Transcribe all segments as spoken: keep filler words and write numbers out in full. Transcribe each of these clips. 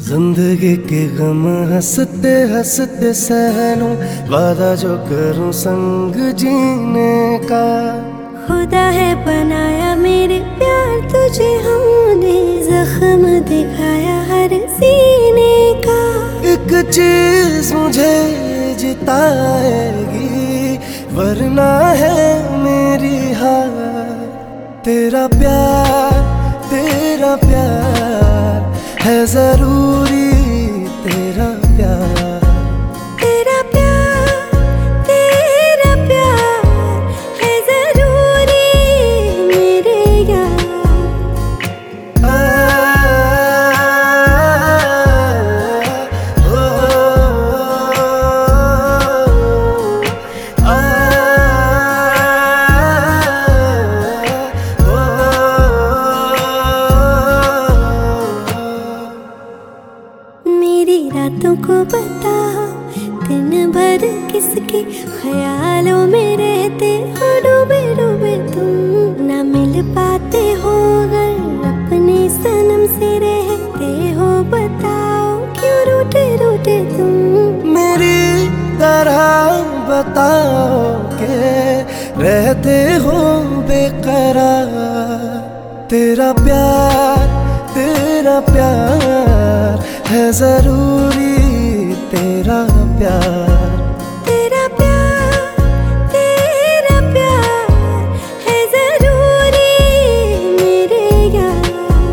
जिंदगी के गम हंसते हंसते सह लूं, वादा जो करूं संग जीने का। खुदा है बनाया मेरे प्यार तुझे हमने, जख्म दिखाया हर सीने का। एक चीज मुझे जिताएगी वरना है मेरी हार। तेरा प्यार तेरा प्यार है जरूरी, तेरा प्यार तेरा प्यार तेरा प्यार है जरूरी मेरे यार। आ, ओ, आ, मेरी रातों को बताओ दिन भर किसके ख्यालों में रहते हो डूबे डूबे तुम। ना मिल पाते हो अगर अपने सनम से रहते हो, बताओ क्यों रूठे रूठे तुम। मेरी तरह बताओ के रहते हो बेकरार। तेरा प्यार तेरा प्यार है जरूरी, तेरा प्यार तेरा प्यार तेरा प्यार है जरूरी मेरे यार।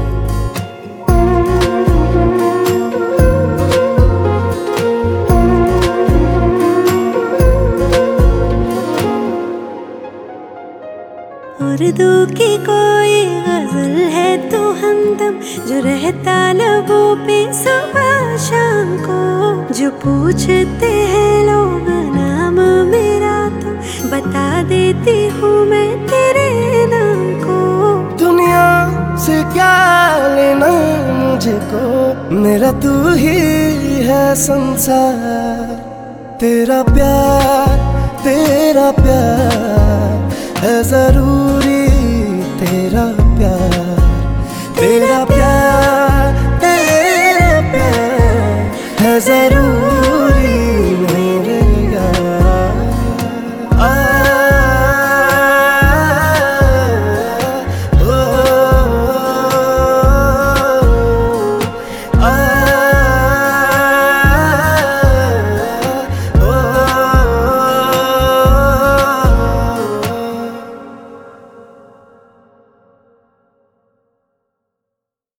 उर्दू की कोई गजल है तो हमदम, जो रहता लबों पे सुबह शाम को। जो पूछते हैं लोग नाम मेरा तो बता देती हूँ मैं तेरे नाम को। दुनिया से क्या लेना मुझको, मेरा तू ही है संसार। तेरा प्यार तेरा प्यार है जरूरी, तेरा प्यार तेरा प्यार तेरा प्यार है जरूरी।